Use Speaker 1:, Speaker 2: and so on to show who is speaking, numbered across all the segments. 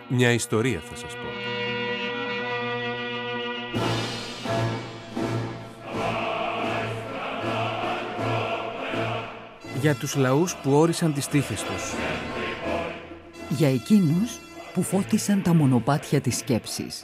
Speaker 1: Μια ιστορία θα σας πω. Για τους λαούς που όρισαν τις τύχες τους.
Speaker 2: Για εκείνους που φώτισαν τα μονοπάτια της σκέψης.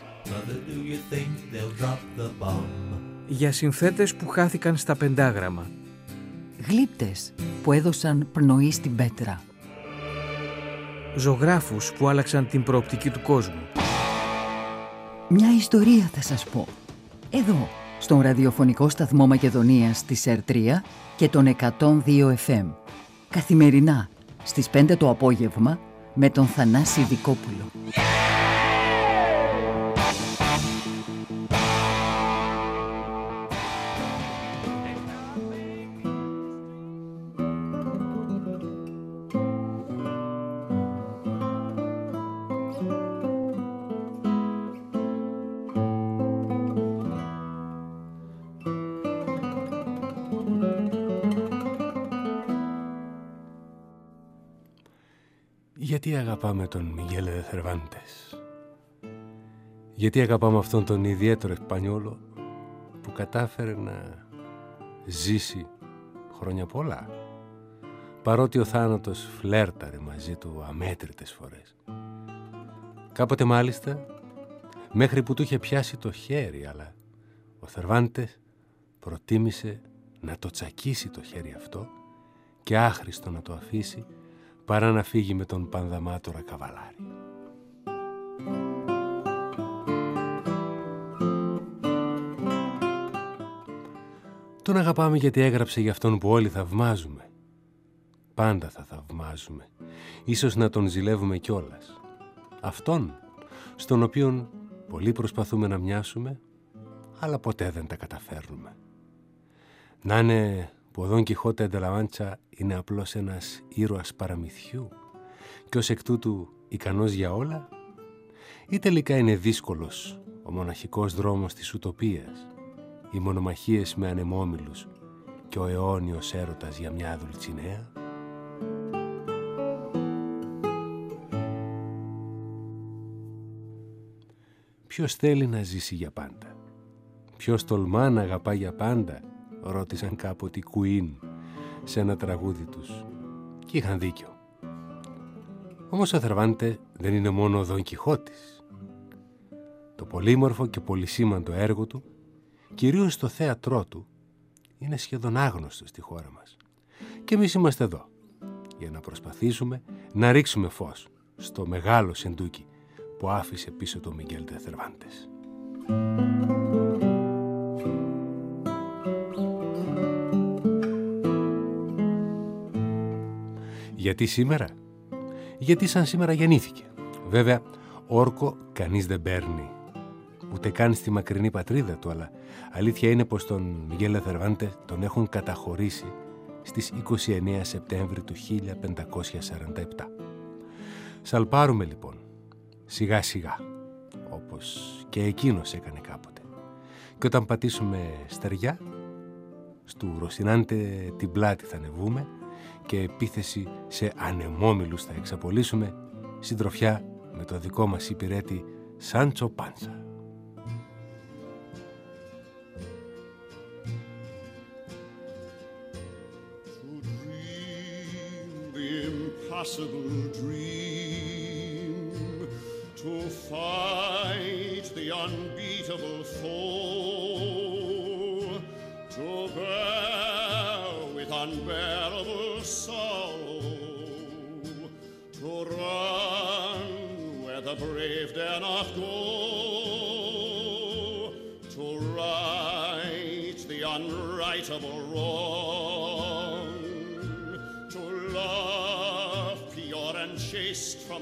Speaker 1: Για συνθέτες που χάθηκαν στα πεντάγραμμα.
Speaker 2: Γλύπτες που έδωσαν πνοή στην πέτρα.
Speaker 1: Ζωγράφους που άλλαξαν την προοπτική του κόσμου.
Speaker 2: Μια ιστορία θα σας πω. Εδώ, στον ραδιοφωνικό σταθμό Μακεδονίας της ΕΡΤΡΙΑ και τον 102 FM. Καθημερινά, στις 5 το απόγευμα, με τον Θανάση Δικόπουλο.
Speaker 1: Γιατί αγαπάμε τον Μιγέλ δε Θερβάντες? Γιατί αγαπάμε αυτόν τον ιδιαίτερο Εσπανιόλο που κατάφερε να ζήσει χρόνια πολλά, παρότι ο θάνατος φλέρταρε μαζί του αμέτρητες φορές. Κάποτε μάλιστα μέχρι που του είχε πιάσει το χέρι, αλλά ο Θερβάντες προτίμησε να το τσακίσει το χέρι αυτό και άχρηστο να το αφήσει, παρά να φύγει με τον πανδαμάτορα καβαλάρι. Τον αγαπάμε γιατί έγραψε για αυτόν που όλοι θαυμάζουμε. Πάντα θα θαυμάζουμε, ίσως να τον ζηλεύουμε κιόλας. Αυτόν, στον οποίον πολλοί προσπαθούμε να μοιάσουμε, αλλά ποτέ δεν τα καταφέρνουμε. Να είναι που ο Δον Κιχώτε ντε λα Μάντσα είναι απλώς ένας ήρωας παραμυθιού και ως εκ τούτου ικανός για όλα, ή τελικά είναι δύσκολος ο μοναχικός δρόμος της ουτοπίας, οι μονομαχίες με ανεμόμυλους και ο αιώνιος έρωτας για μια Δουλτσινέα. Ποιος θέλει να ζήσει για πάντα? Ποιος τολμά να αγαπά για πάντα? Ρώτησαν κάποτε οι Queen σε ένα τραγούδι τους και είχαν δίκιο. Όμως ο Θερβάντε δεν είναι μόνο ο Δον Κιχώτης. Το πολύμορφο και πολυσήμαντο έργο του, κυρίως στο θέατρό του, είναι σχεδόν άγνωστο στη χώρα μας. Και εμείς είμαστε εδώ για να προσπαθήσουμε να ρίξουμε φως στο μεγάλο σεντούκι που άφησε πίσω το Μιγέλ δε Θερβάντες. Γιατί σήμερα? Γιατί σαν σήμερα γεννήθηκε. Βέβαια, όρκο κανείς δεν παίρνει, ούτε καν στη μακρινή πατρίδα του, αλλά αλήθεια είναι πως τον Μιγέλ δε Θερβάντες τον έχουν καταχωρήσει στις 29 Σεπτέμβρη του 1547. Σαλπάρουμε λοιπόν, σιγά σιγά, όπως και εκείνος έκανε κάποτε. Και όταν πατήσουμε στεριά, στου Ροσινάντε την πλάτη θα ανεβούμε και επίθεση σε ανεμόμυλους θα εξαπολύσουμε, συντροφιά με το δικό μας υπηρέτη Σάντσο Πάνσα.
Speaker 3: To fight the unbeatable foe, to bear with unbearable sorrow, to run where the brave dare not go, to right the unrightable wrong, to love pure and chaste from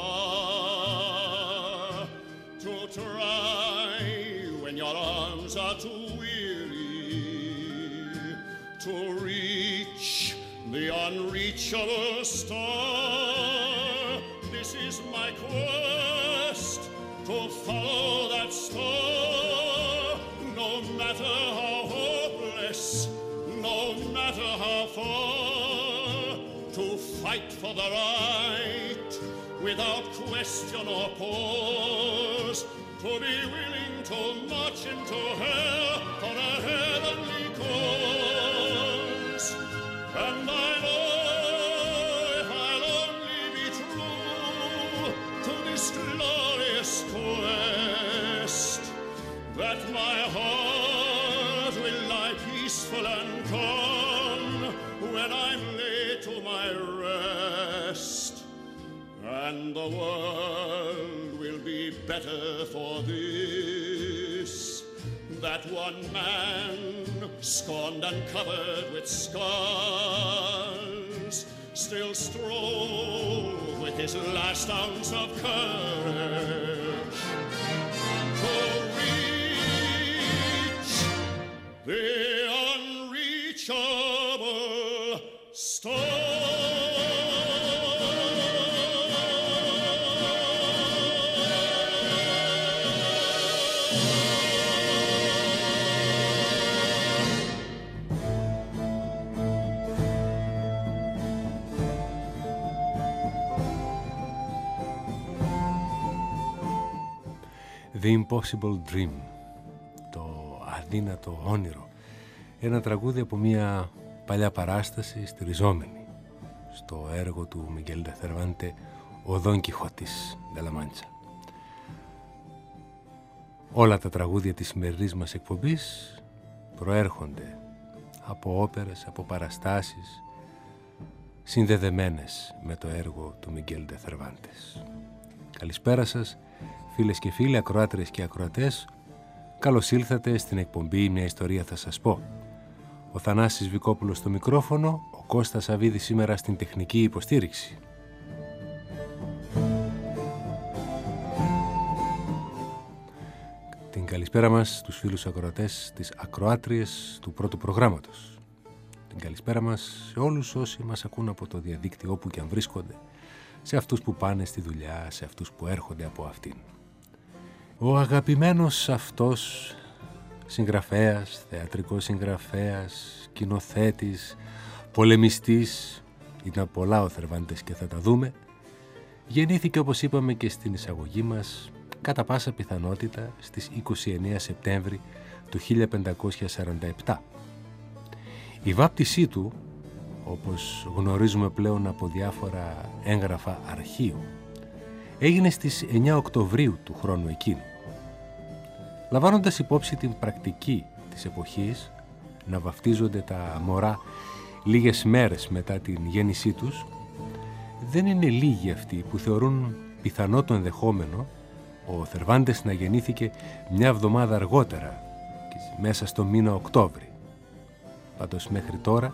Speaker 3: afar, to try when your arms are too weary, to reach the unreachable star. This is my quest, to follow that star, no matter how hopeless, no matter how far, to fight for the right without question or pause, to be willing to march into hell for a heavenly cause. And I know if I'll only be true to this glorious quest, that my heart will lie peaceful and calm when I'm laid to my rest. And the world will be better for this, that one man, scorned and covered with scars, still strove with his last ounce of courage to reach the unreachable star.
Speaker 1: The Impossible Dream, το αδύνατο όνειρο. Ένα τραγούδι από μια παλιά παράσταση στηριζόμενη στο έργο του Μιγγέλ ντε Θερβάντε, ο Δον Κιχώτης ντε λα Μάντσα. Όλα τα τραγούδια της σημερινής μας εκπομπής προέρχονται από όπερες, από παραστάσεις συνδεδεμένες με το έργο του Μιγγέλ ντε Θερβάντες. Καλησπέρα σας, φίλες και φίλοι, ακροάτριες και ακροατές. Καλώς ήλθατε στην εκπομπή «Μια ιστορία θα σας πω». Ο Θανάσης Βικόπουλος στο μικρόφωνο, ο Κώστας Αβίδης σήμερα στην τεχνική υποστήριξη. Την καλησπέρα μας στους φίλους ακροατές, τις ακροάτριες του πρώτου προγράμματος. Την καλησπέρα μας σε όλους όσοι μας ακούν από το διαδίκτυο όπου και αν βρίσκονται, σε αυτούς που πάνε στη δουλειά, σε αυτούς που έρχονται από αυτήν. Ο αγαπημένος αυτός συγγραφέας, θεατρικός συγγραφέας, σκηνοθέτης, πολεμιστής, ήταν πολλά ο Θερβάντες και θα τα δούμε, γεννήθηκε όπως είπαμε και στην εισαγωγή μας κατά πάσα πιθανότητα στις 29 Σεπτέμβρη του 1547. Η βάπτισή του, όπως γνωρίζουμε πλέον από διάφορα έγγραφα αρχείου, έγινε στις 9 Οκτωβρίου του χρόνου εκείνου. Λαμβάνοντας υπόψη την πρακτική της εποχής να βαφτίζονται τα μωρά λίγες μέρες μετά την γέννησή τους, δεν είναι λίγοι αυτοί που θεωρούν πιθανό το ενδεχόμενο ο Θερβάντες να γεννήθηκε μια εβδομάδα αργότερα, μέσα στο μήνα Οκτώβρη. Πάντως μέχρι τώρα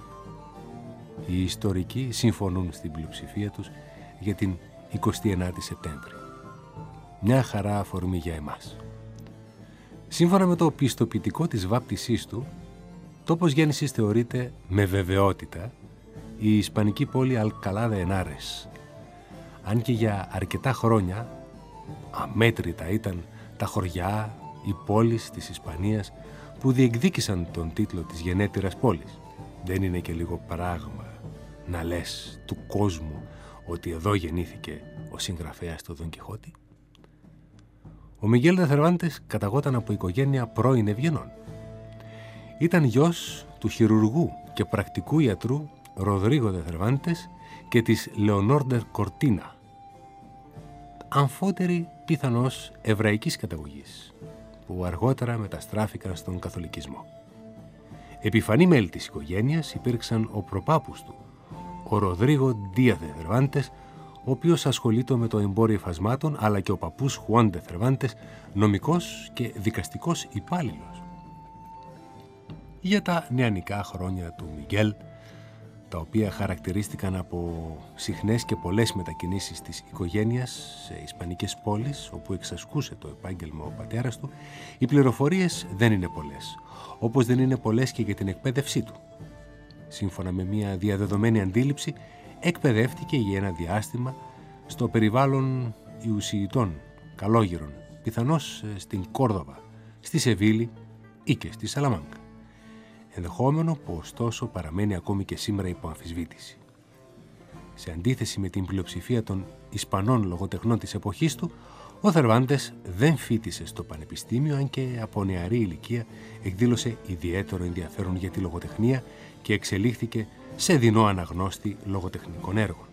Speaker 1: οι ιστορικοί συμφωνούν στην πλειοψηφία τους για την 29η Σεπτέμβρη. Μια χαρά αφορμή για εμάς. Σύμφωνα με το πιστοποιητικό της βάπτισής του, τόπος γέννησης θεωρείται με βεβαιότητα η ισπανική πόλη Αλκαλά δε Ενάρες. Αν και για αρκετά χρόνια αμέτρητα ήταν τα χωριά, οι πόλεις της Ισπανίας που διεκδίκησαν τον τίτλο της γενέτειρας πόλης. Δεν είναι και λίγο πράγμα να λες του κόσμου ότι εδώ γεννήθηκε ο συγγραφέας του Δον Κιχώτη. Ο Μιγγέλ ντε Θερβάντες καταγόταν από οικογένεια πρώην ευγενών. Ήταν γιος του χειρουργού και πρακτικού ιατρού Ροδρίγο ντε Θερβάντες και της Λεονόρ ντε Κορτίνα, αμφότεροι πιθανώς εβραϊκής καταγωγής, που αργότερα μεταστράφηκαν στον καθολικισμό. Επιφανή μέλη της οικογένειας υπήρξαν ο προπάπους του, ο Ροδρίγο Ντίαθ ντε Θερβάντες, ο οποίος ασχολείται με το εμπόριο υφασμάτων, αλλά και ο παππούς Χουάν ντε Θερβάντες, νομικός και δικαστικός υπάλληλος. Για τα νεανικά χρόνια του Μιγγέλ, τα οποία χαρακτηρίστηκαν από συχνές και πολλές μετακινήσεις της οικογένειας σε ισπανικές πόλεις, όπου εξασκούσε το επάγγελμα ο πατέρας του, οι πληροφορίες δεν είναι πολλές, όπως δεν είναι πολλές και για την εκπαίδευσή του. Σύμφωνα με μια διαδεδομένη αντίληψη, εκπαιδεύτηκε για ένα διάστημα στο περιβάλλον Ιουσιητών, καλόγερων, πιθανώς στην Κόρδοβα, στη Σεβίλη ή και στη Σαλαμάνκα. Ενδεχόμενο που ωστόσο παραμένει ακόμη και σήμερα υπό αμφισβήτηση. σε αντίθεση με την πλειοψηφία των Ισπανών λογοτεχνών της εποχής του, ο Θερβάντες δεν φοιτησε στο πανεπιστήμιο, αν και από νεαρή ηλικία εκδήλωσε ιδιαίτερο ενδιαφέρον για τη λογοτεχνία και εξελίχθηκε σε δεινό αναγνώστη λογοτεχνικών έργων.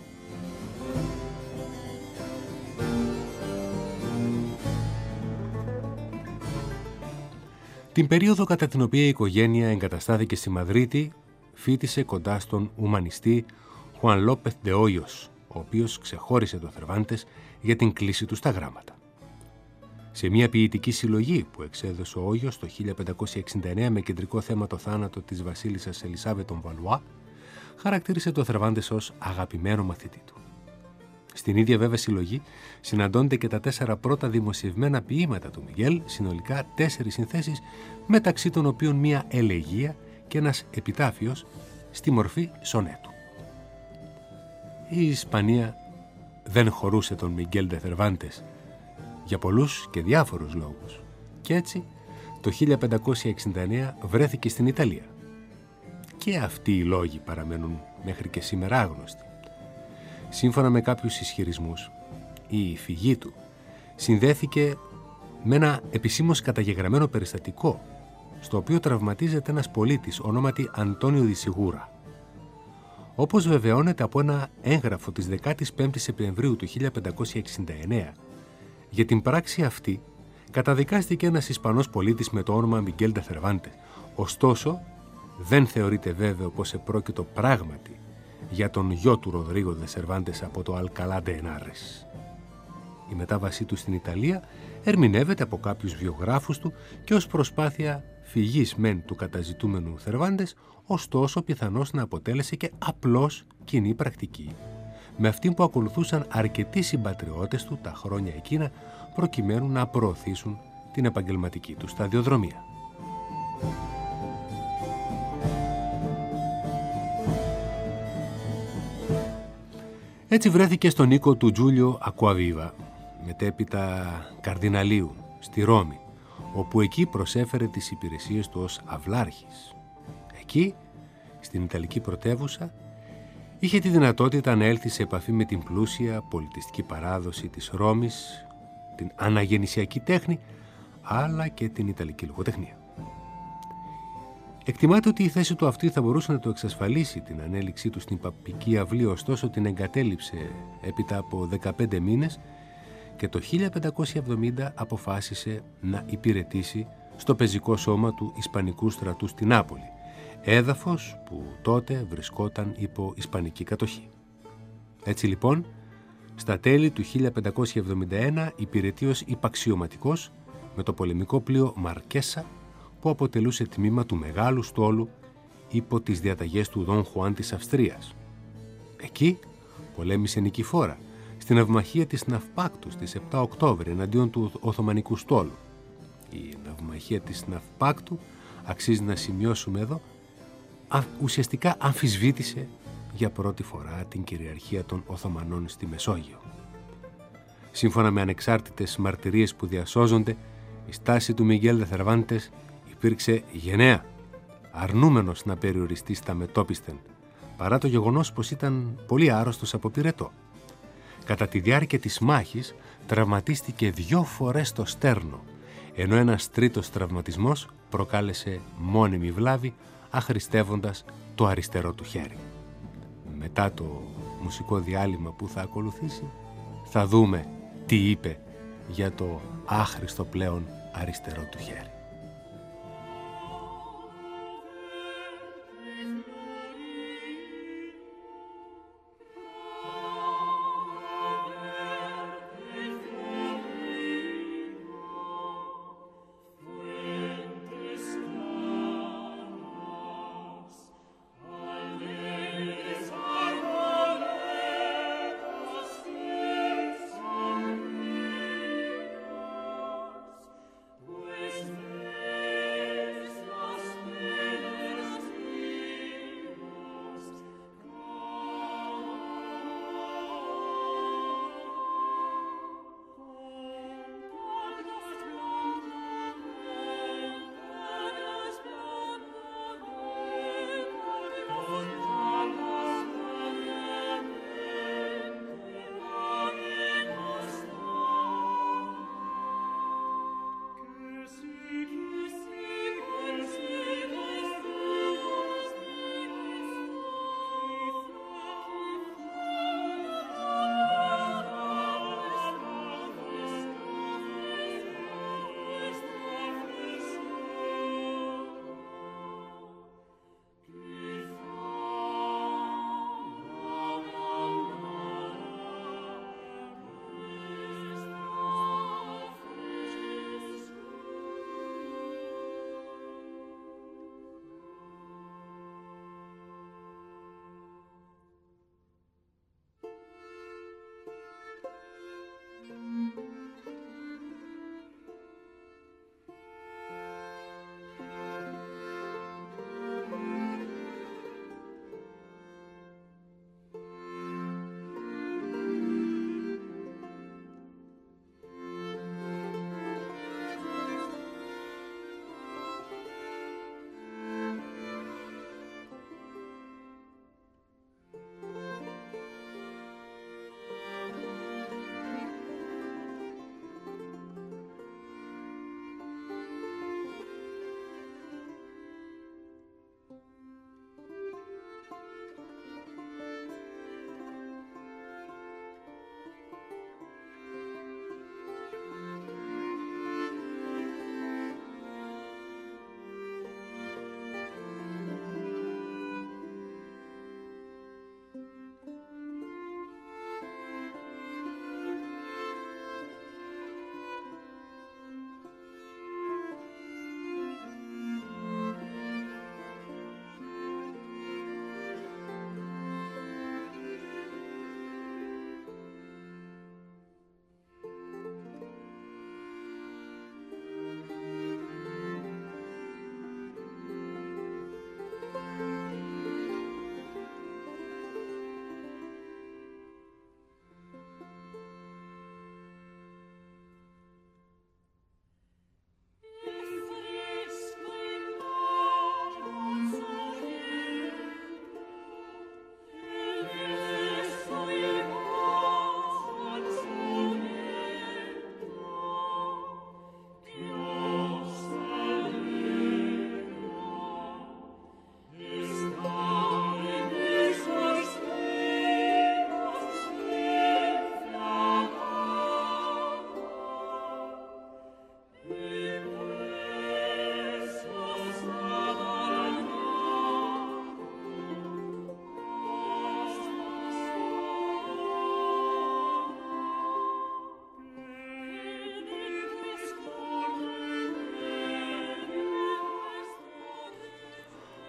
Speaker 1: Την περίοδο κατά την οποία η οικογένεια εγκαταστάθηκε στη Μαδρίτη, φοιτησε κοντά στον ουμανιστή Χουάν Λόπεθ ντε Όγιος, ο οποίος ξεχώρισε το Θερβάντες για την κλίση του στα γράμματα. Σε μια ποιητική συλλογή που εξέδωσε ο Όγιος το 1569 με κεντρικό θέμα το θάνατο της βασίλισσας Ελισάβετ των Βαλουά, χαρακτήρισε το Θερβάντες ως αγαπημένο μαθητή του. Στην ίδια βέβαια συλλογή συναντώνται και τα 4 πρώτα δημοσιευμένα ποίηματα του Μιγέλ, συνολικά 4 συνθέσεις, μεταξύ των οποίων μια ελεγεία και ένας επιτάφιος στη μορφή σονέτου. Η Ισπανία δεν χωρούσε τον Μιγέλ ντε Θερβάντες για πολλούς και διάφορους λόγους, και έτσι το 1569 βρέθηκε στην Ιταλία. Και αυτοί οι λόγοι παραμένουν μέχρι και σήμερα άγνωστοι. Σύμφωνα με κάποιους ισχυρισμούς, η φυγή του συνδέθηκε με ένα επισήμως καταγεγραμμένο περιστατικό, στο οποίο τραυματίζεται ένας πολίτης ονόματι Αντώνιο Ντι Σιγούρα. Όπως βεβαιώνεται από ένα έγγραφο της 15ης Σεπτεμβρίου του 1569, για την πράξη αυτή καταδικάστηκε ένας Ισπανός πολίτης με το όνομα Μιγέλ ντε Θερβάντες. Ωστόσο, δεν θεωρείται βέβαιο πως επρόκειτο πράγματι για τον γιο του Ροδρίγο ντε Σερβάντες από το Αλκαλά ντε Ενάρες. Η μετάβασή του στην Ιταλία ερμηνεύεται από κάποιους βιογράφους του και ως προσπάθεια φυγής μεν του καταζητούμενου Θερβάντες, ωστόσο πιθανώς να αποτέλεσε και απλώς κοινή πρακτική, με αυτήν που ακολουθούσαν αρκετοί συμπατριώτες του τα χρόνια εκείνα, προκειμένου να προωθήσουν την επαγγελματική του σταδιοδρομία. Έτσι βρέθηκε στον οίκο του Τζούλιο Ακουαβίβα, μετέπειτα καρδιναλίου, στη Ρώμη, όπου εκεί προσέφερε τις υπηρεσίες του ως αυλάρχης. Εκεί, στην Ιταλική πρωτεύουσα, είχε τη δυνατότητα να έλθει σε επαφή με την πλούσια πολιτιστική παράδοση της Ρώμης, την αναγεννησιακή τέχνη, αλλά και την Ιταλική λογοτεχνία. Εκτιμάται ότι η θέση του αυτή θα μπορούσε να το εξασφαλίσει την ανέλυξή του στην παπική αυλή, ωστόσο την εγκατέλειψε έπειτα από 15 μήνες και το 1570 αποφάσισε να υπηρετήσει στο πεζικό σώμα του Ισπανικού στρατού στην Νάπολη, έδαφος που τότε βρισκόταν υπό Ισπανική κατοχή. Έτσι λοιπόν, στα τέλη του 1571 υπηρετεί ως υπαξιωματικός με το πολεμικό πλοίο Μαρκέσα, που αποτελούσε τμήμα του μεγάλου στόλου υπό τις διαταγές του Δον Χουάν της Αυστρίας. Εκεί πολέμησε νικηφόρα στην ναυμαχία της Ναυπάκτου στις 7 Οκτώβρη εναντίον του Οθωμανικού στόλου. Η ναυμαχία της Ναυπάκτου, αξίζει να σημειώσουμε εδώ, ουσιαστικά αμφισβήτησε για πρώτη φορά την κυριαρχία των Οθωμανών στη Μεσόγειο. Σύμφωνα με ανεξάρτητες μαρτυρίες που διασώζονται, η στάση του Μιγέλ ντε Θερβάντες υπήρξε γενναία, αρνούμενος να περιοριστεί στα μετώπισθεν, παρά το γεγονός πως ήταν πολύ άρρωστος από πυρετό. Κατά τη διάρκεια της μάχης τραυματίστηκε 2 φορές το στέρνο, ενώ ένας τρίτος τραυματισμός προκάλεσε μόνιμη βλάβη, αχρηστεύοντας το αριστερό του χέρι. Μετά το μουσικό διάλειμμα που θα ακολουθήσει, θα δούμε τι είπε για το άχρηστο πλέον αριστερό του χέρι.
Speaker 3: With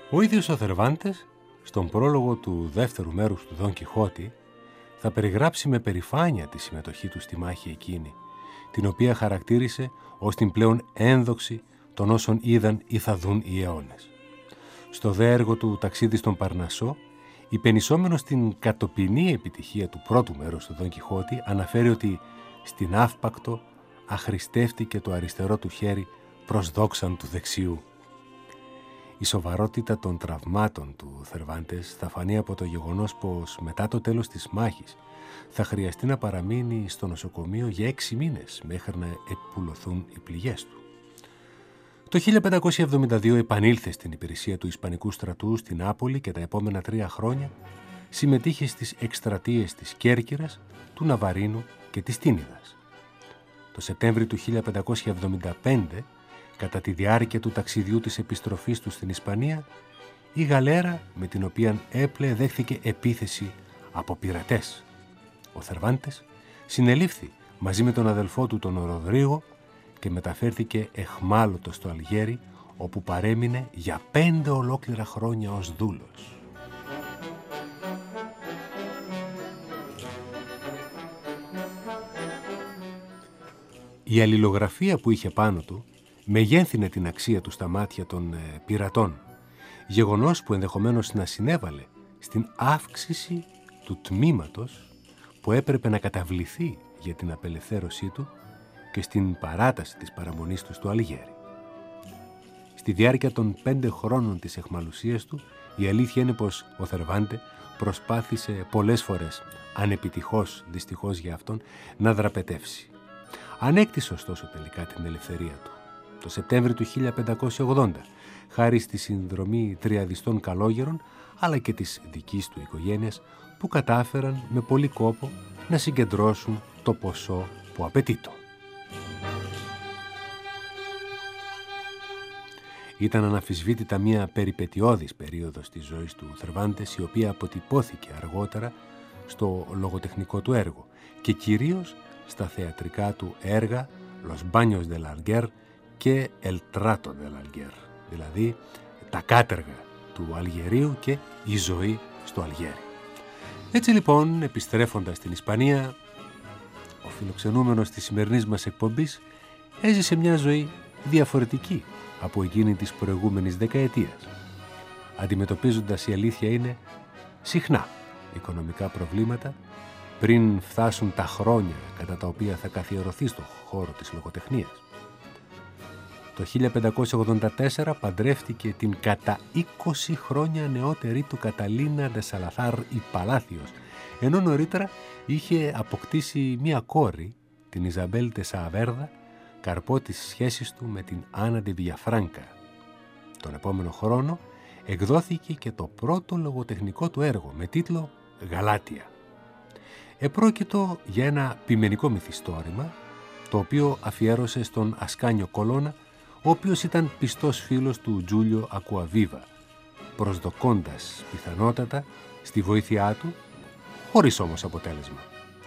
Speaker 1: Ο ίδιος ο Θερβάντες, στον πρόλογο του δεύτερου μέρους του Δον Κιχώτη, θα περιγράψει με περηφάνεια τη συμμετοχή του στη μάχη εκείνη, την οποία χαρακτήρισε ως την πλέον ένδοξη των όσων είδαν ή θα δουν οι αιώνες. Στο δε έργο του «Ταξίδι στον Παρνασσό», υπενισόμενος στην κατοπινή επιτυχία του πρώτου μέρους του Δον Κιχώτη, αναφέρει ότι στην αύπακτο αχρηστεύτηκε το αριστερό του χέρι προς δόξαν του δεξιού. Η σοβαρότητα των τραυμάτων του Θερβάντες θα φανεί από το γεγονός πως μετά το τέλος της μάχης θα χρειαστεί να παραμείνει στο νοσοκομείο για 6 μήνες μέχρι να επουλωθούν οι πληγές του. Το 1572 επανήλθε στην υπηρεσία του Ισπανικού στρατού στην Νάπολη και τα επόμενα 3 χρόνια συμμετείχε στις εκστρατείες της Κέρκυρας, του Ναβαρίνου και της Τίνιδας. Το Σεπτέμβριο του 1575, κατά τη διάρκεια του ταξιδιού της επιστροφής του στην Ισπανία, η γαλέρα με την οποία έπλεε δέχθηκε επίθεση από πειρατές. Ο Θερβάντες συνελήφθη μαζί με τον αδελφό του τον Ροδρίγο και μεταφέρθηκε εχμάλωτος στο Αλγέρι, όπου παρέμεινε για 5 ολόκληρα χρόνια ως δούλος. Η αλληλογραφία που είχε πάνω του μεγένθυνε την αξία του στα μάτια των πειρατών, γεγονός που ενδεχομένως να συνέβαλε στην αύξηση του τμήματος που έπρεπε να καταβληθεί για την απελευθέρωσή του και στην παράταση της παραμονής του στο Αλγέρι. Στη διάρκεια των 5 χρόνων της εχμαλουσίας του, η αλήθεια είναι πως ο Θερβάντε προσπάθησε πολλές φορές, ανεπιτυχώς δυστυχώς για αυτόν, να δραπετεύσει. Ανέκτησε ωστόσο τελικά την ελευθερία του. Το Σεπτέμβριο του 1580, χάρη στη συνδρομή τριαδιστών καλόγερων, αλλά και της δικής του οικογένειας, που κατάφεραν με πολύ κόπο να συγκεντρώσουν το ποσό που απαιτείτο. Ήταν αναμφισβήτητα μια περιπετειώδης περίοδος της ζωής του Θερβάντες, η οποία αποτυπώθηκε αργότερα στο λογοτεχνικό του έργο και κυρίως στα θεατρικά του έργα «Los Baños del Alguer» και «El Trato del Alguer», δηλαδή τα κάτεργα του Αλγερίου και η ζωή στο Αλγέρι. Έτσι λοιπόν, επιστρέφοντας στην Ισπανία, ο φιλοξενούμενος της σημερινής μας εκπομπής έζησε μια ζωή διαφορετική από εκείνη της προηγούμενης δεκαετίας, αντιμετωπίζοντας, η αλήθεια είναι, συχνά οικονομικά προβλήματα πριν φτάσουν τα χρόνια κατά τα οποία θα καθιερωθεί στον χώρο της λογοτεχνίας. Το 1584 παντρεύτηκε την κατά 20 χρόνια νεότερη του Καταλίνα ντε Σαλαθάρ η Παλάθιος, ενώ νωρίτερα είχε αποκτήσει μία κόρη, την Ιζαμπέλ ντε Σααβέρδα, καρπό της σχέσης του με την Άννα ντε Βιλαφράνκα. Τον επόμενο χρόνο εκδόθηκε και το πρώτο λογοτεχνικό του έργο με τίτλο «Γαλάτια». Επρόκειτο για ένα ποιμενικό μυθιστόρημα, το οποίο αφιέρωσε στον Ασκάνιο Κολώνα, ο οποίος ήταν πιστός φίλος του Τζούλιο Ακουαβίβα, προσδοκώντας πιθανότατα στη βοήθειά του, χωρίς όμως αποτέλεσμα.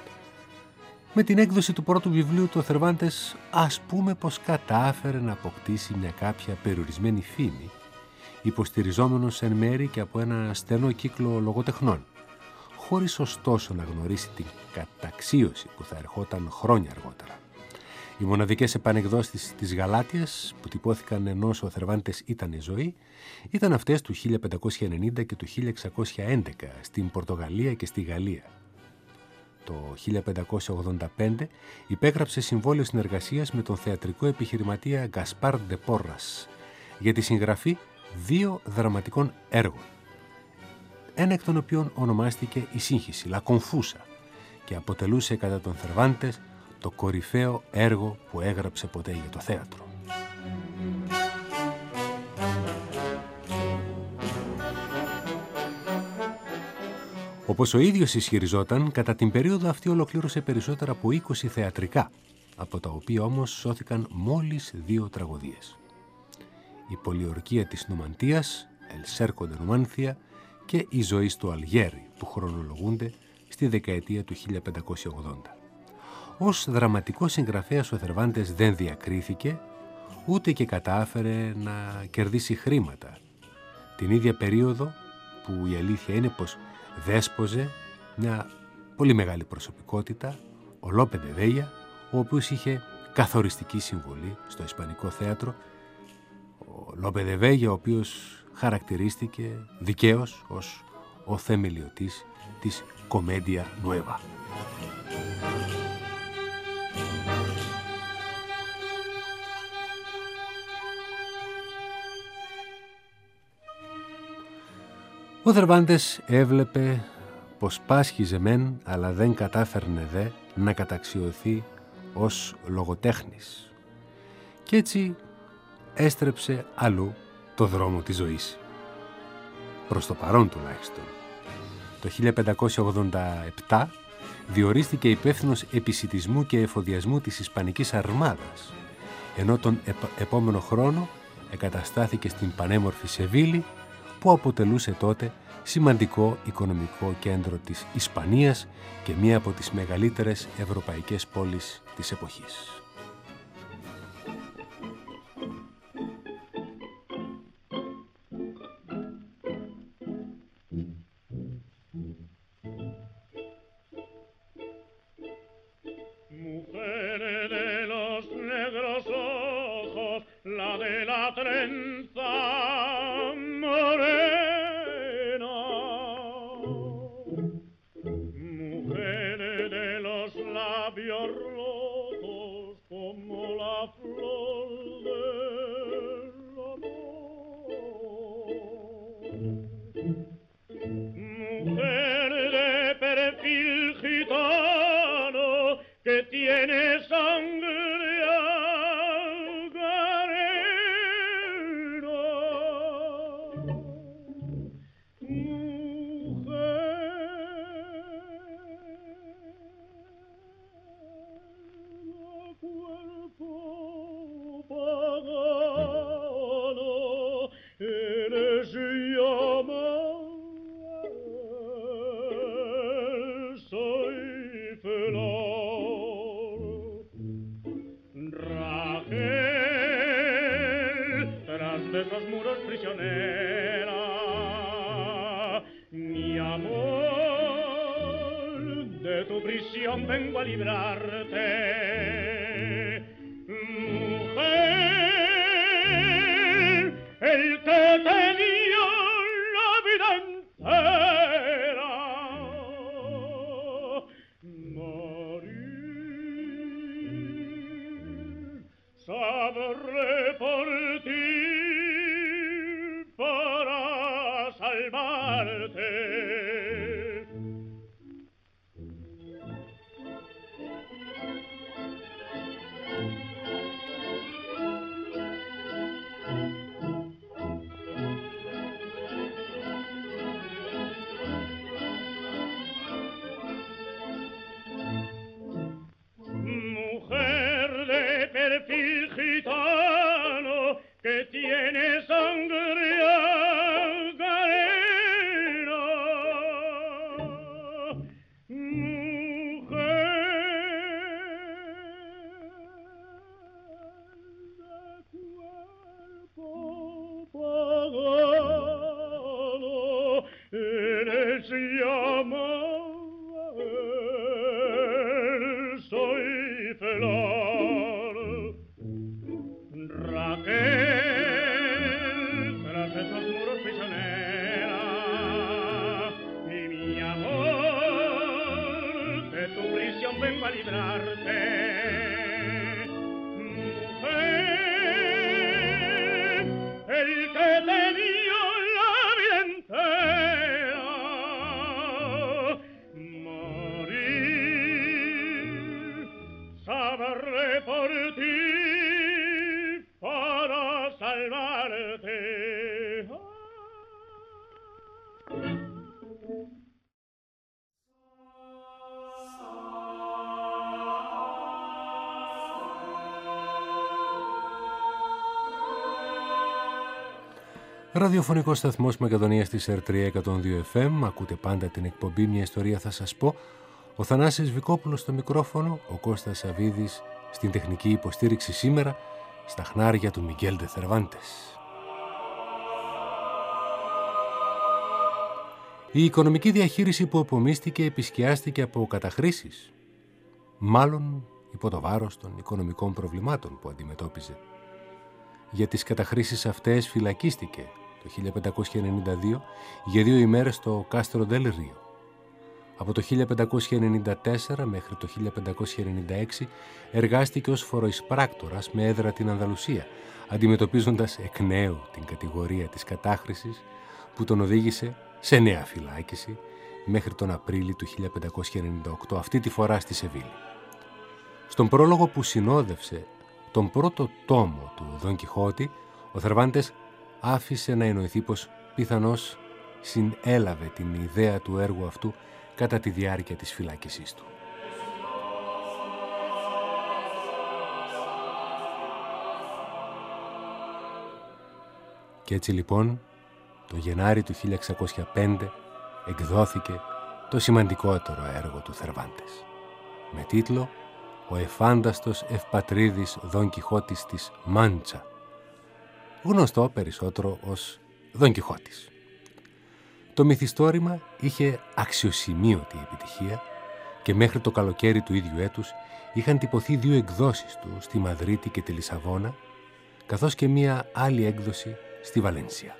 Speaker 1: Με την έκδοση του πρώτου βιβλίου του, ο Θερβάντες ας πούμε πως κατάφερε να αποκτήσει μια κάποια περιορισμένη φήμη, υποστηριζόμενος εν μέρη και από ένα στενό κύκλο λογοτεχνών, χωρίς ωστόσο να γνωρίσει την καταξίωση που θα ερχόταν χρόνια αργότερα. Οι μοναδικές επανεκδόσεις της Γαλάτιας που τυπώθηκαν ενώ ο Θερβάντες ήταν η ζωή ήταν αυτές του 1590 και του 1611 στην Πορτογαλία και στη Γαλλία. Το 1585 υπέγραψε συμβόλαιο συνεργασίας με τον θεατρικό επιχειρηματία Γκασπάρ ντε Πόρρας για τη συγγραφή 2 δραματικών έργων, ένα εκ των οποίων ονομάστηκε «Η Σύγχυση», «La Confusa», και αποτελούσε κατά τον Θερβάντες το κορυφαίο έργο που έγραψε ποτέ για το θέατρο. Όπως ο ίδιος ισχυριζόταν, κατά την περίοδο αυτή ολοκλήρωσε περισσότερα από 20 θεατρικά, από τα οποία όμως σώθηκαν μόλις 2 τραγωδίες. Η πολιορκία της Νουμαντίας, «El Cerco de Numancia», και «Η ζωή στο Αλγέρι», που χρονολογούνται στη δεκαετία του 1580. Ως δραματικός συγγραφέας ο Θερβάντες δεν διακρίθηκε, ούτε και κατάφερε να κερδίσει χρήματα, την ίδια περίοδο που η αλήθεια είναι πως δέσποζε μια πολύ μεγάλη προσωπικότητα, ο Λόπε ντε Βέγια, ο οποίος είχε καθοριστική συμβολή στο Ισπανικό θέατρο. Ο Λόπε ντε Βέγια, ο οποίος χαρακτηρίστηκε δικαίως ως ο θεμελιωτής της Κομέντια Νουέβα. Ο Θερβάντες έβλεπε πως πάσχιζε μεν, αλλά δεν κατάφερνε δε να καταξιωθεί ως λογοτέχνης. Κι έτσι έστρεψε αλλού το δρόμο της ζωής. Προς το παρόν τουλάχιστον. Το 1587 διορίστηκε υπεύθυνος επισιτισμού και εφοδιασμού της Ισπανικής Αρμάδας, ενώ τον επόμενο χρόνο εγκαταστάθηκε στην πανέμορφη Σεβίλη, που αποτελούσε τότε σημαντικό οικονομικό κέντρο της Ισπανίας και μία από τις μεγαλύτερες ευρωπαϊκές πόλεις της εποχής.
Speaker 3: Vengo a librarte, mujer, el que te dio la vida entera, morir, sabré por ti para salvarte. Perfil gitano que tiene sangre agarena, mujer de cuerpo pagano, eres llamada, soy feliz. Tras esos muros prisionera, y mi amor, de tu prisión vengo a librarte, mujer, el que te dio la vida entera, morir, sabré por ti para salvarte.
Speaker 1: Ραδιοφωνικός σταθμός Μακεδονίας της R3 102 FM. Ακούτε πάντα την εκπομπή «Μια ιστορία θα σας πω». Ο Θανάσης Βικόπουλος στο μικρόφωνο, ο Κώστας Σαβίδης στην τεχνική υποστήριξη σήμερα, στα χνάρια του Μιγγέλ ντε Θερβάντες. Η οικονομική διαχείριση που απομίστηκε επισκιάστηκε από καταχρήσεις, μάλλον υπό το βάρος των οικονομικών προβλημάτων που αντιμετώπιζε. Για τις καταχρήσεις αυτές φυλακίστηκε το 1592 για 2 ημέρες στο Κάστρο Ντελ Ρίο. Από το 1594 μέχρι το 1596 εργάστηκε ως φοροεισπράκτορας με έδρα την Ανδαλουσία, αντιμετωπίζοντας εκ νέου την κατηγορία της κατάχρησης που τον οδήγησε σε νέα φυλάκιση μέχρι τον Απρίλιο του 1598, αυτή τη φορά στη Σεβίλη. Στον πρόλογο που συνόδευσε τον πρώτο τόμο του Δον Κιχώτη, ο Θερβάντες άφησε να εννοηθεί πως πιθανώς συνέλαβε την ιδέα του έργου αυτού κατά τη διάρκεια της φυλάκισής του. Και έτσι λοιπόν, το Γενάρη του 1605 εκδόθηκε το σημαντικότερο έργο του Θερβάντες, με τίτλο «Ο εφάνταστος ευπατρίδης Δον Κιχώτης της Μάντσα», γνωστό περισσότερο ως Δον Κιχώτης. Το μυθιστόρημα είχε αξιοσημείωτη επιτυχία και μέχρι το καλοκαίρι του ίδιου έτους είχαν τυπωθεί 2 εκδόσεις του στη Μαδρίτη και τη Λισαβόνα, καθώς και μία άλλη έκδοση στη Βαλένσια.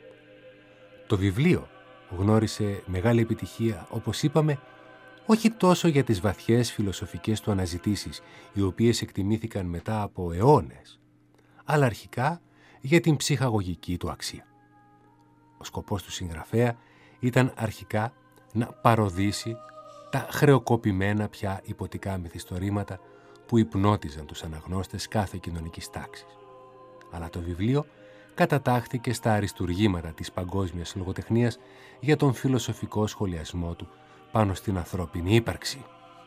Speaker 1: Το βιβλίο γνώρισε μεγάλη επιτυχία, όπως είπαμε, όχι τόσο για τις βαθιές φιλοσοφικές του αναζητήσεις, οι οποίες εκτιμήθηκαν μετά από αιώνες, αλλά αρχικά για την ψυχαγωγική του αξία. Ο σκοπός του συγγραφέα ήταν αρχικά να παροδίσει τα χρεοκοπημένα πια υποτικά μυθιστορήματα που υπνώτιζαν τους αναγνώστες κάθε κοινωνικής τάξης. Αλλά το βιβλίο κατατάχθηκε στα αριστουργήματα της παγκόσμιας λογοτεχνίας για τον φιλοσοφικό σχολιασμό του πάνω στην ανθρώπινη ύπαρξη.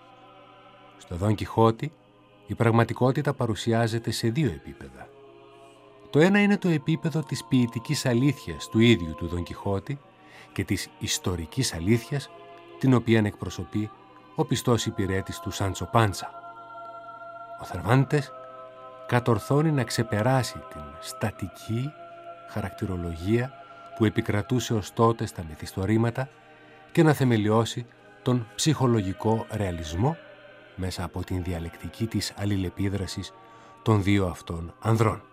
Speaker 1: Στο Δον Κιχώτη η πραγματικότητα παρουσιάζεται σε 2 επίπεδα. Το ένα είναι το επίπεδο της ποιητικής αλήθειας του ίδιου του Δον Κιχώτη και της ιστορικής αλήθειας, την οποία εκπροσωπεί ο πιστός υπηρέτης του Σάντσο Πάντσα. Ο Θερβάντες κατορθώνει να ξεπεράσει την στατική χαρακτηρολογία που επικρατούσε ως τότε στα μυθιστορήματα και να θεμελιώσει τον ψυχολογικό ρεαλισμό μέσα από την διαλεκτική της αλληλεπίδρασης των 2 αυτών ανδρών.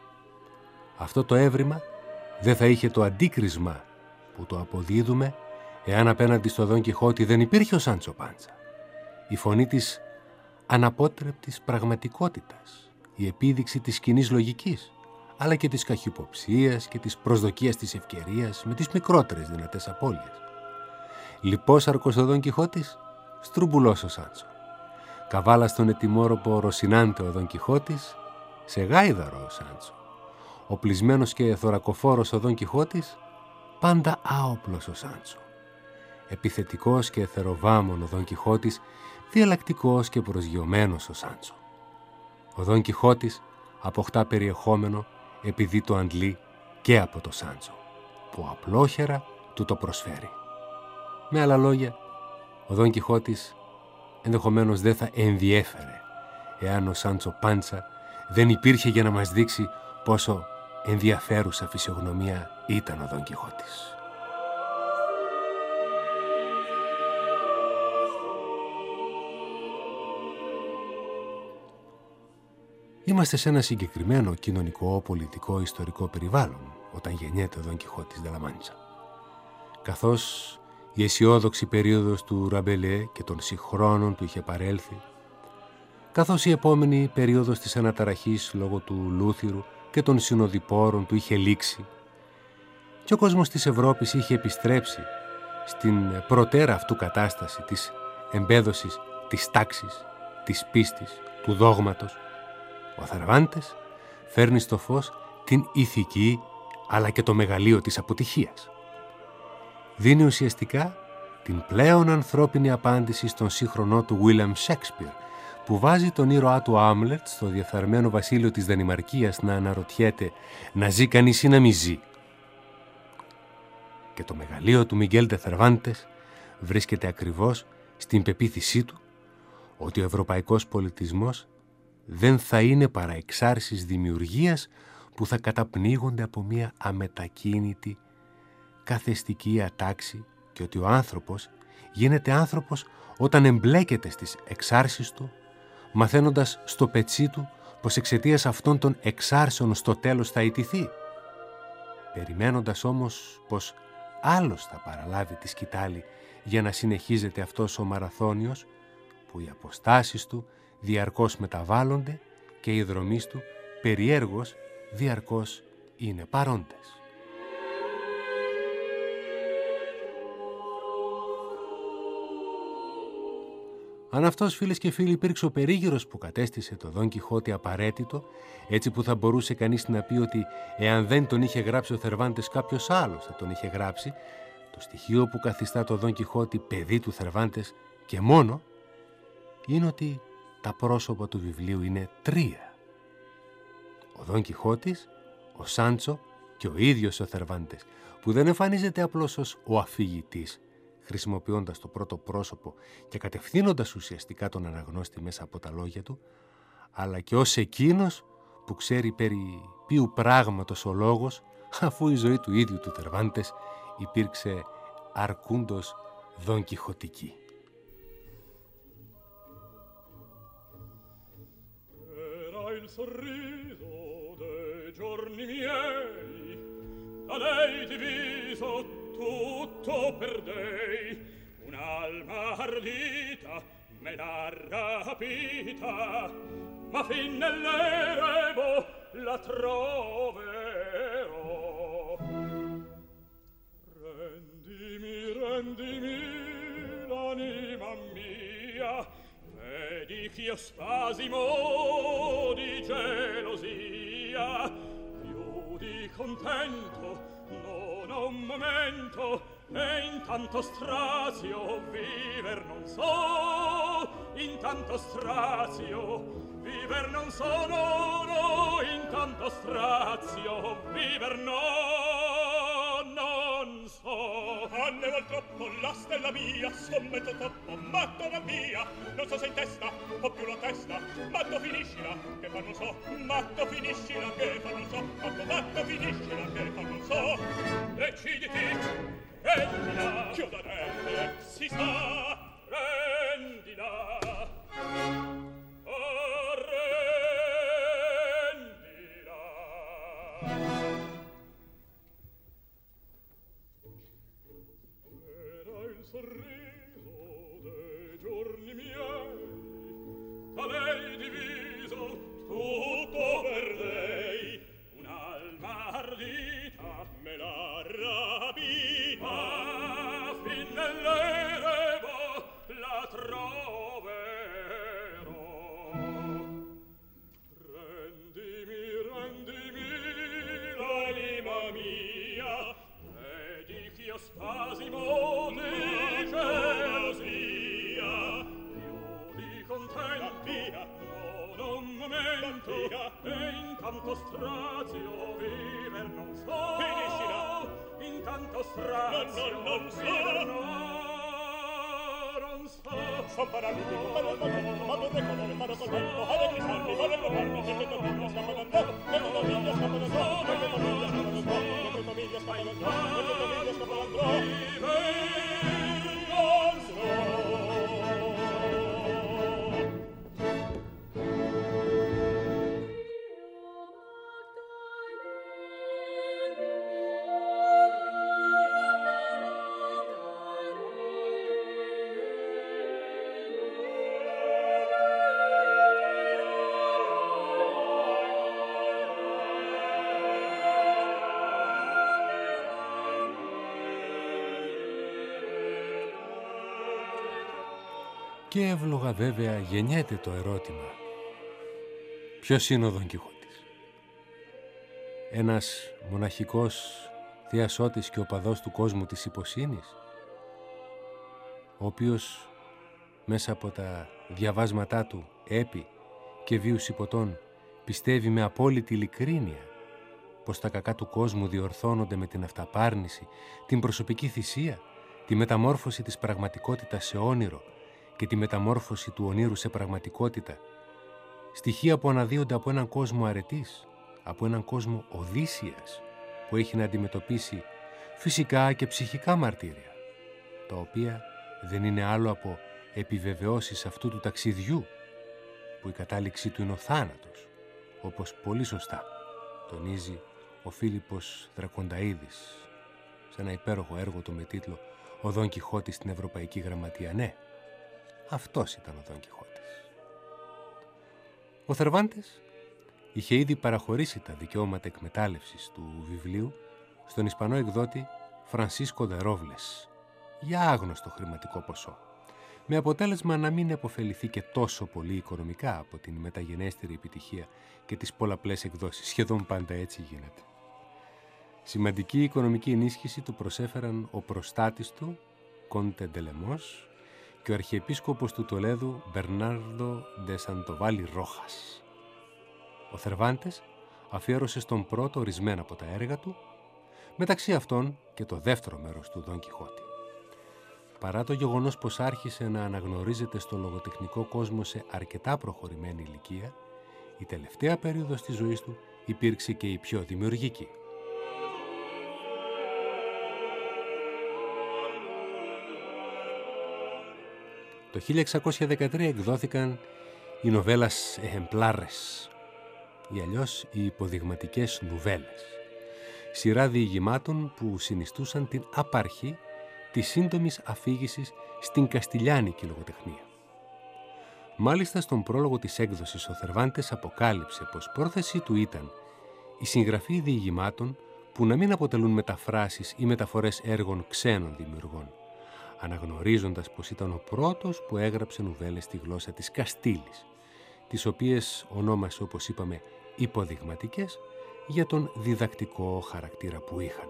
Speaker 1: Αυτό το έβριμα δεν θα είχε το αντίκρισμα που το αποδίδουμε εάν απέναντι στο Δον Κιχώτη δεν υπήρχε ο Σάντσο Πάντσα. Η φωνή της αναπότρεπτης πραγματικότητας, η επίδειξη της κοινής λογικής, αλλά και της καχυποψίας και της προσδοκίας της ευκαιρίας με τις μικρότερες δυνατές απώλειες. Λιπόσαρκος ο Δον Κιχώτης, στρουμπουλός ο Σάντσο. Καβάλα στον ετοιμόροπο Ροσινάντε ο Δον Κιχώτης, σε γάιδαρο ο Σάντσο. Οπλισμένος και θωρακοφόρος ο Δον Κιχώτης, πάντα άοπλος ο Σάντσο. Επιθετικός και εθεροβάμων ο Δον Κιχώτης, διαλλακτικός και προσγειωμένος ο Σάντσο. Ο Δον Κιχώτης αποκτά περιεχόμενο επειδή το αντλεί και από το Σάντσο, που απλόχερα του το προσφέρει. Με άλλα λόγια, ο Δον Κιχώτης ενδεχομένως δεν θα ενδιέφερε εάν ο Σάντσο Πάντσα δεν υπήρχε για να μας δείξει πόσο ενδιαφέρουσα φυσιογνωμία ήταν ο Δον Κιχώτης. Είμαστε σε ένα συγκεκριμένο κοινωνικό, πολιτικό, ιστορικό περιβάλλον όταν γεννιέται ο Δον Κιχώτης de la Mancha. Καθώς η αισιόδοξη περίοδος του Ραμπελέ και των συγχρόνων του είχε παρέλθει, καθώς η επόμενη περίοδος της αναταραχής λόγω του Λούθυρου και των συνοδοιπόρων του είχε λήξει και ο κόσμος της Ευρώπης είχε επιστρέψει στην προτέρα αυτού κατάσταση της εμπέδωσης της τάξης, της πίστης, του δόγματος, ο Θερβάντες φέρνει στο φως την ηθική αλλά και το μεγαλείο της αποτυχίας. Δίνει ουσιαστικά την πλέον ανθρώπινη απάντηση στον σύγχρονό του Βίλιαμ Σέξπιρ, που βάζει τον ήρωά του Άμλετ στο διεφθαρμένο βασίλειο της Δανημαρκίας να αναρωτιέται να ζει κανείς ή να μη ζει. Και το μεγαλείο του Μιγγέλ ντε Θερβάντες βρίσκεται ακριβώς στην πεποίθησή του ότι ο ευρωπαϊκός πολιτισμός δεν θα είναι παρά εξάρσεις δημιουργίας που θα καταπνίγονται από μια αμετακίνητη καθεστική ατάξη και ότι ο άνθρωπος γίνεται άνθρωπος όταν εμπλέκεται στις εξάρσεις του, μαθαίνοντας στο πετσί του πως εξαιτίας αυτών των εξάρσεων στο τέλος θα ιτηθεί, περιμένοντας όμως πως άλλος θα παραλάβει τη σκητάλη για να συνεχίζεται αυτός ο μαραθώνιος που οι αποστάσεις του διαρκώς μεταβάλλονται και οι δρομείς του περιέργως διαρκώς είναι παρόντες. Αν αυτός, φίλες και φίλοι, υπήρξε ο περίγυρος που κατέστησε το Δον Κιχώτη απαραίτητο, έτσι που θα μπορούσε κανείς να πει ότι εάν δεν τον είχε γράψει ο Θερβάντες κάποιος άλλος θα τον είχε γράψει, το στοιχείο που καθιστά το Δον Κιχώτη παιδί του Θερβάντες και μόνο, είναι ότι τα πρόσωπα του βιβλίου είναι τρία. Ο Δον Κιχώτης, ο Σάντσο και ο ίδιος ο Θερβάντες, που δεν εμφανίζεται απλώς ως ο αφηγητής, χρησιμοποιώντας το πρώτο πρόσωπο και κατευθύνοντας ουσιαστικά τον αναγνώστη μέσα από τα λόγια του, αλλά και ως εκείνος που ξέρει περί ποιου πράγματος ο λόγος, αφού η ζωή του ίδιου του Θερβάντες υπήρξε αρκούντος Δον Κιχωτική.
Speaker 3: Il sorriso dei giorni miei, da lei diviso tutto perdei, un'alma ardita me l'ha rapita, ma fin nell'erebo la troverò. Rendimi l'anima mia, vedi ch'io spasimo di gelosia, più di contento non ho un momento, e intanto strazio viver non so, intanto strazio viver non so, no, no, intanto strazio viver non so. Annevo il troppo la stella mia, scommetto troppo, matto va via, non so se in testa o più la testa, matto finiscila che fa non so, matto finiscila che fa non so, matto finiscila che fa non so, deciditi, prendila, chiuderelle, si sa, prendila. Sorriso dei giorni miei, da lei diviso tutto perdei, un'alma ardita me l'ha rapita, fin nell'erebo la troverò. Rendimi l'anima mia, vedi ch'io spasimo di gelosia, più di contento non ho un momento, e intanto strazio viver non so, intanto strazio non viver non so. Son paraliti, ma non contento, ma non ricordo, ma non contento, alle grisanti, ma non ricordo, che le famiglie scappano andando, che le famiglie scappano andando, che le famiglie scappano andando, che le famiglie scappano andando, che le famiglie scappano andando.
Speaker 1: Και εύλογα βέβαια γεννιέται το ερώτημα: ποιος είναι ο Δον Κιχώτης? Ένας μοναχικός θειασότης και οπαδός του κόσμου της υποσύνης, ο οποίος μέσα από τα διαβάσματά του έπι και βίους υποτών πιστεύει με απόλυτη ειλικρίνεια πως τα κακά του κόσμου διορθώνονται με την αυταπάρνηση, την προσωπική θυσία, τη μεταμόρφωση της πραγματικότητας σε όνειρο και τη μεταμόρφωση του ονείρου σε πραγματικότητα, στοιχεία που αναδύονται από έναν κόσμο αρετής, από έναν κόσμο Οδύσσιας που έχει να αντιμετωπίσει φυσικά και ψυχικά μαρτύρια, τα οποία δεν είναι άλλο από επιβεβαιώσεις αυτού του ταξιδιού, που η κατάληξή του είναι ο θάνατος, όπως πολύ σωστά τονίζει ο Φίλιππος Δρακονταΐδης σε ένα υπέροχο έργο του με τίτλο «Ο Δον Κιχώτης στην Ευρωπαϊκή Γραμματεία». Ναι, αυτός ήταν ο Δον Κιχώτης. Ο Θερβάντες είχε ήδη παραχωρήσει τα δικαιώματα εκμετάλλευσης του βιβλίου στον Ισπανό εκδότη Φρανσίσκο δε Ρόβλες για άγνωστο χρηματικό ποσό, με αποτέλεσμα να μην επωφεληθεί και τόσο πολύ οικονομικά από την μεταγενέστερη επιτυχία και τις πολλαπλές εκδόσεις. Σχεδόν πάντα έτσι γίνεται. Σημαντική οικονομική ενίσχυση του προσέφεραν ο προστάτης του, Κόντε ντε Λεμός, και ο αρχιεπίσκοπος του Τολέδου, Μπερνάρντο ντε Σαντοβάλι Ρόχας. Ο Θερβάντες αφιέρωσε στον πρώτο ορισμένα από τα έργα του, μεταξύ αυτών και το δεύτερο μέρος του Δον Κιχώτη. Παρά το γεγονός πως άρχισε να αναγνωρίζεται στο λογοτεχνικό κόσμο σε αρκετά προχωρημένη ηλικία, η τελευταία περίοδος της ζωής του υπήρξε και η πιο δημιουργική. Το 1613 εκδόθηκαν οι νοβέλας Ejemplares, ή αλλιώς οι υποδειγματικές νουβέλες, σειρά διηγημάτων που συνιστούσαν την απαρχή της σύντομης αφήγησης στην καστιλιάνικη λογοτεχνία. Μάλιστα στον πρόλογο της έκδοσης ο Θερβάντες αποκάλυψε πως πρόθεσή του ήταν η συγγραφή διηγημάτων που να μην αποτελούν μεταφράσεις ή μεταφορές έργων ξένων δημιουργών, αναγνωρίζοντας πως ήταν ο πρώτος που έγραψε νουβέλες στη γλώσσα της Καστήλης, τις οποίες ονόμασε, όπως είπαμε, υποδειγματικές για τον διδακτικό χαρακτήρα που είχαν.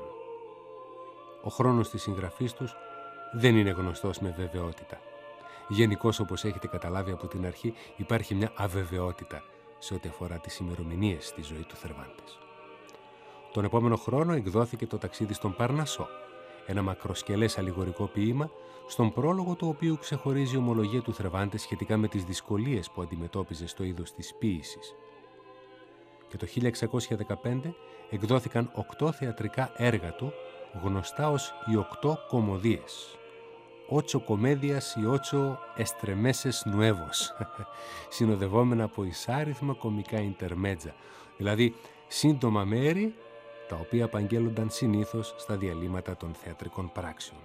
Speaker 1: Ο χρόνος της συγγραφής τους δεν είναι γνωστός με βεβαιότητα. Γενικώς, όπως έχετε καταλάβει από την αρχή, υπάρχει μια αβεβαιότητα σε ό,τι αφορά τις ημερομηνίες στη ζωή του Θερβάντες. Τον επόμενο χρόνο εκδόθηκε το ταξίδι στον Παρνασσό, ένα μακροσκελές αλληγορικό ποίημα, στον πρόλογο του οποίου ξεχωρίζει η ομολογία του Θερβάντες σχετικά με τις δυσκολίες που αντιμετώπιζε στο είδος της ποίησης. Και το 1615 εκδόθηκαν 8 θεατρικά έργα του, γνωστά ως οι 8 κομμωδίες. «Ότσο κομμέδιας ή ότσο εστρεμέσες νουέβος», συνοδευόμενα από εισάριθμα κομικά ιντερμέτζα, δηλαδή σύντομα μέρη τα οποία απαγγέλλονταν συνήθως στα διαλύματα των θεατρικών πράξεων.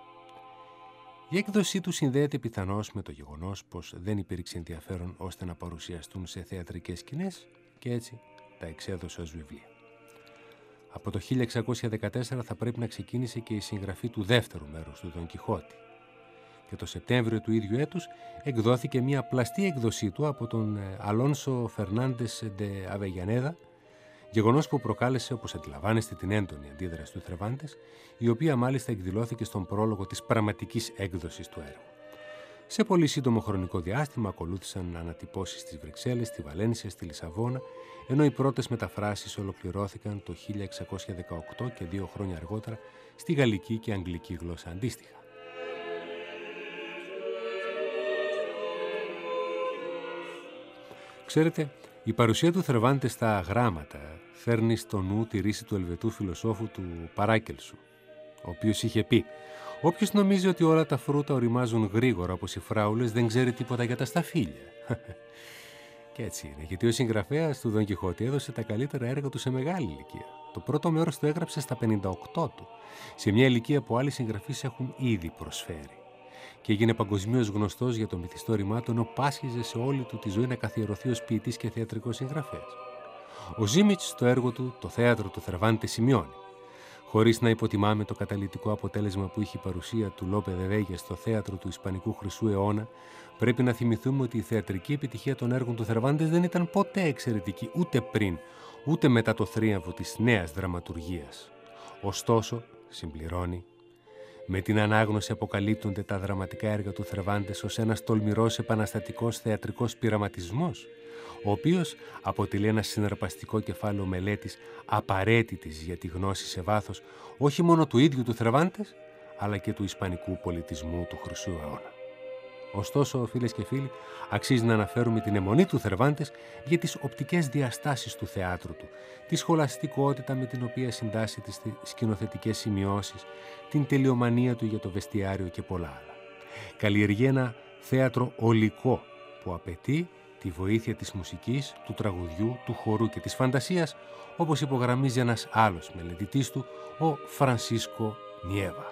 Speaker 1: Η έκδοσή του συνδέεται πιθανώς με το γεγονός πως δεν υπήρξε ενδιαφέρον ώστε να παρουσιαστούν σε θεατρικές σκηνές και έτσι τα εξέδωσε ως βιβλία. Από το 1614 θα πρέπει να ξεκίνησε και η συγγραφή του δεύτερου μέρους του Δον Κιχώτη και το Σεπτέμβριο του ίδιου έτους εκδόθηκε μια πλαστή έκδοσή του από τον Αλόνσο Φερνάντες ντε Αβεγιανέδα, γεγονός που προκάλεσε, όπως αντιλαμβάνεστε, την έντονη αντίδραση του Θερβάντες, η οποία μάλιστα εκδηλώθηκε στον πρόλογο της πραγματικής έκδοσης του έργου. Σε πολύ σύντομο χρονικό διάστημα ακολούθησαν ανατυπώσεις στις Βρυξέλλες, στη Βαλένσια, στη Λισαβόνα, ενώ οι πρώτες μεταφράσεις ολοκληρώθηκαν το 1618 και 2 χρόνια αργότερα στη γαλλική και αγγλική γλώσσα αντίστοιχα. Ξέρετε, η παρουσία του Θερβάντε στα γράμματα φέρνει στο νου τη ρίση του Ελβετού φιλοσόφου του Παράκελσου, ο οποίος είχε πει «Όποιος νομίζει ότι όλα τα φρούτα οριμάζουν γρήγορα όπως οι φράουλες δεν ξέρει τίποτα για τα σταφύλια». Και έτσι είναι, γιατί ο συγγραφέας του Δον Κιχώτη έδωσε τα καλύτερα έργα του σε μεγάλη ηλικία. Το πρώτο μέρος το έγραψε στα 58 του, σε μια ηλικία που άλλοι συγγραφείς έχουν ήδη προσφέρει. Και έγινε παγκοσμίως γνωστός για το μυθιστόρημά του, ενώ πάσχιζε σε όλη του τη ζωή να καθιερωθεί ως ποιητής και θεατρικός συγγραφέας. Ο Ζίμιτς στο έργο του «Το θέατρο του Θερβάντε» σημειώνει: χωρίς να υποτιμάμε το καταλυτικό αποτέλεσμα που είχε η παρουσία του Λόπε δε Βέγια στο θέατρο του Ισπανικού Χρυσού Αιώνα, πρέπει να θυμηθούμε ότι η θεατρική επιτυχία των έργων του Θερβάντες δεν ήταν ποτέ εξαιρετική, ούτε πριν, ούτε μετά το θρίαμβο της νέας δραματουργίας. Ωστόσο, συμπληρώνει, με την ανάγνωση αποκαλύπτονται τα δραματικά έργα του Θερβάντες ως ένας τολμηρός επαναστατικός θεατρικός πειραματισμός, ο οποίος αποτελεί ένα συναρπαστικό κεφάλαιο μελέτης απαραίτητης για τη γνώση σε βάθος όχι μόνο του ίδιου του Θερβάντες, αλλά και του ισπανικού πολιτισμού του Χρυσού Αιώνα. Ωστόσο, φίλες και φίλοι, αξίζει να αναφέρουμε την αιμονή του Θερβάντες για τις οπτικές διαστάσεις του θεάτρου του, τη σχολαστικότητα με την οποία συντάσσει τις σκηνοθετικές σημειώσεις, την τελειομανία του για το βεστιάριο και πολλά άλλα. Καλλιεργεί ένα θέατρο ολικό που απαιτεί τη βοήθεια της μουσικής, του τραγουδιού, του χορού και της φαντασίας, όπως υπογραμμίζει ένας άλλος μελετητής του, ο Φρανσίσκο Νιέβα.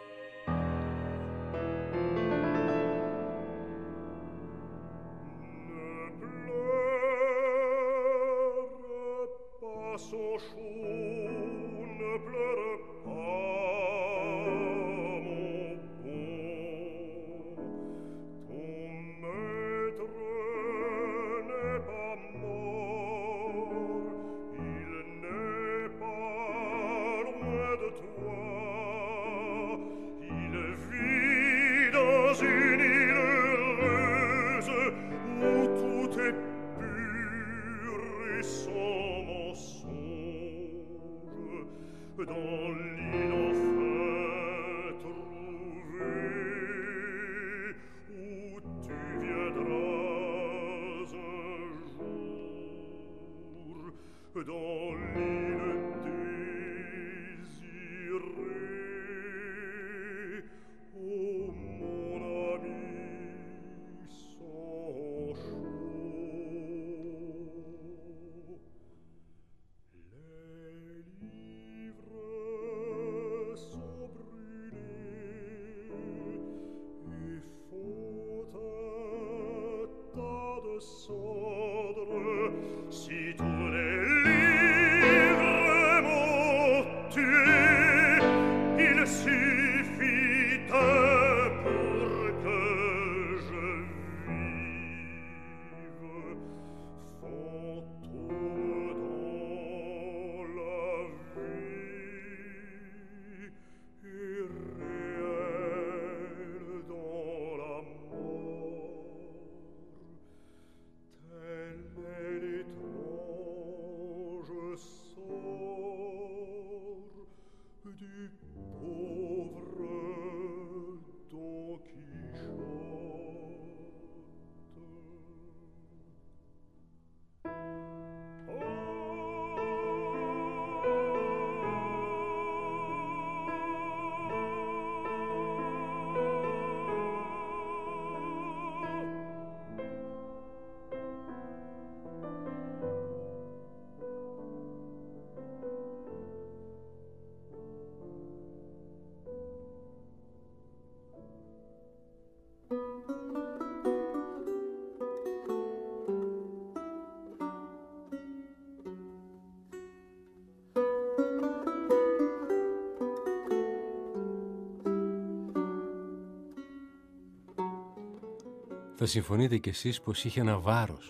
Speaker 1: Θα συμφωνείτε κι εσείς πως είχε ένα βάρος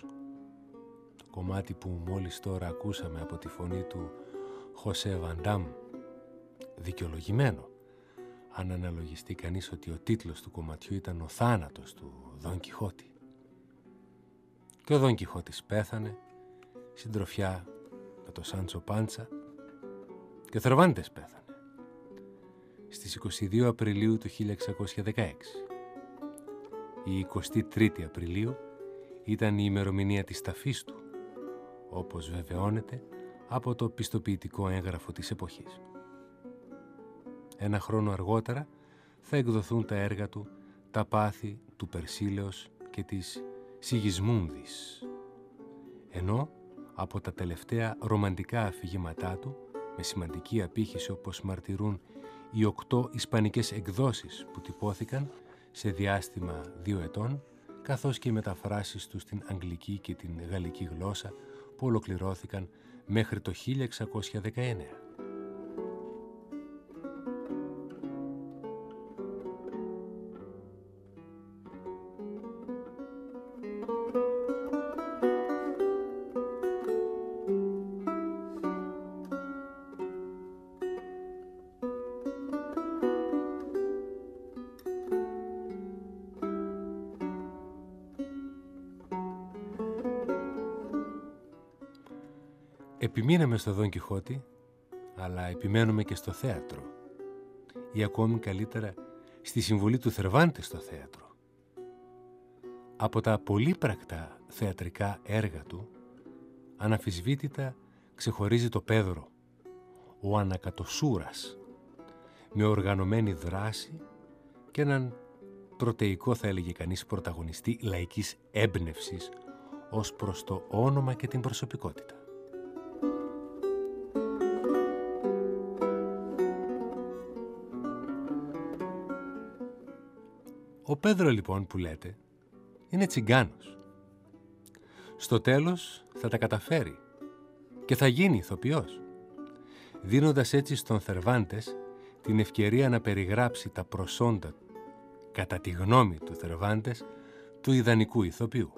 Speaker 1: το κομμάτι που μόλις τώρα ακούσαμε από τη φωνή του Χωσέ Βαντάμ, δικαιολογημένο αν αναλογιστεί κανείς ότι ο τίτλος του κομματιού ήταν «Ο θάνατος του Δον Κιχώτη». Και ο Δον Κιχώτης πέθανε, συντροφιά με το Σάντσο Πάντσα, και ο Θερβάντες πέθανε στις 22 Απριλίου του 1616. Η 23η Απριλίου ήταν η ημερομηνία της ταφής του, όπως βεβαιώνεται από το πιστοποιητικό έγγραφο της εποχής. Ένα χρόνο αργότερα θα εκδοθούν τα έργα του «Τα πάθη του Περσίλεως» και της «Σιγισμούνδης», ενώ από τα τελευταία ρομαντικά αφηγήματά του, με σημαντική απήχηση όπως μαρτυρούν οι 8 ισπανικές εκδόσεις που τυπώθηκαν σε διάστημα 2 ετών, καθώς και οι μεταφράσεις του στην αγγλική και την γαλλική γλώσσα που ολοκληρώθηκαν μέχρι το 1619. Επιμείναμε στο Δον Κιχώτη, αλλά επιμένουμε και στο θέατρο, ή ακόμη καλύτερα στη συμβολή του Θερβάντες στο θέατρο. Από τα πολύπρακτα θεατρικά έργα του, αναμφισβήτητα ξεχωρίζει το Πέδρο, ο ανακατοσούρας, με οργανωμένη δράση και έναν πρωτεϊκό, θα έλεγε κανείς, πρωταγωνιστή λαϊκής έμπνευσης ως προς το όνομα και την προσωπικότητα. Ο Πέδρο λοιπόν που λέτε είναι τσιγκάνος. Στο τέλος θα τα καταφέρει και θα γίνει ηθοποιός, δίνοντας έτσι στον Θερβάντες την ευκαιρία να περιγράψει τα προσόντα, κατά τη γνώμη του Θερβάντες, του ιδανικού ηθοποιού.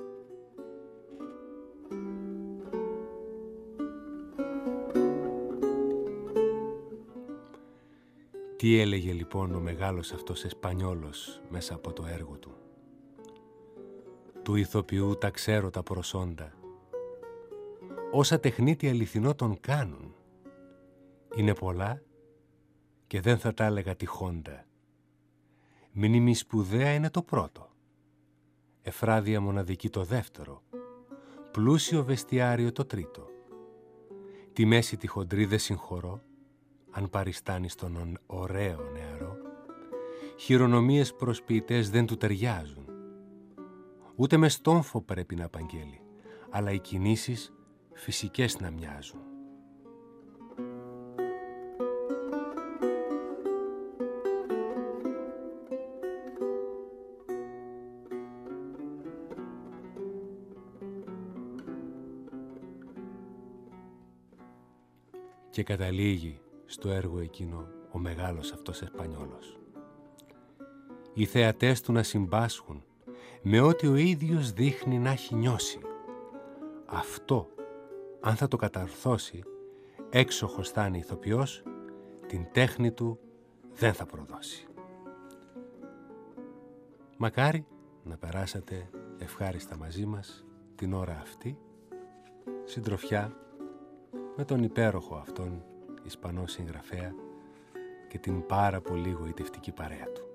Speaker 1: Τι έλεγε λοιπόν ο μεγάλος αυτός Εσπανιόλος μέσα από το έργο του? Του ηθοποιού τα ξέρω τα προσόντα, όσα τεχνίτη αληθινό τον κάνουν. Είναι πολλά και δεν θα τα έλεγα τυχόντα. Μνήμη σπουδαία είναι το πρώτο, εφράδια μοναδική το δεύτερο, πλούσιο βεστιάριο το τρίτο. Τη μέση τη χοντρή δεν συγχωρώ, αν παριστάνει στον ωραίο νεαρό. Χειρονομίες προσποιητές δεν του ταιριάζουν. Ούτε με στόμφο πρέπει να απαγγέλει, αλλά οι κινήσεις φυσικές να μοιάζουν. Και καταλήγει στο έργο εκείνο ο μεγάλος αυτός Εσπανιόλος. Οι θεατές του να συμπάσχουν με ό,τι ο ίδιος δείχνει να έχει νιώσει. Αυτό, αν θα το καταρθώσει, έξοχος θα είναι ηθοποιός, την τέχνη του δεν θα προδώσει. Μακάρι να περάσατε ευχάριστα μαζί μας την ώρα αυτή, συντροφιά με τον υπέροχο αυτόν Ισπανό συγγραφέα και την πάρα πολύ γοητευτική παρέα του.